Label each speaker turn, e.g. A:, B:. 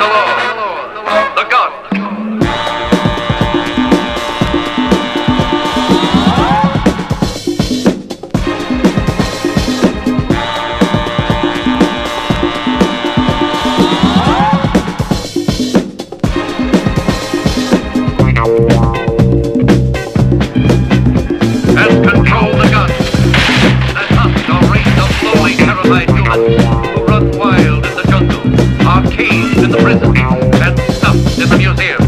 A: Lord, the God. And control the gun that hunt or raise up slowly terrified humans who run wild in the jungle, are caged in the prison, and stuffed in the museum.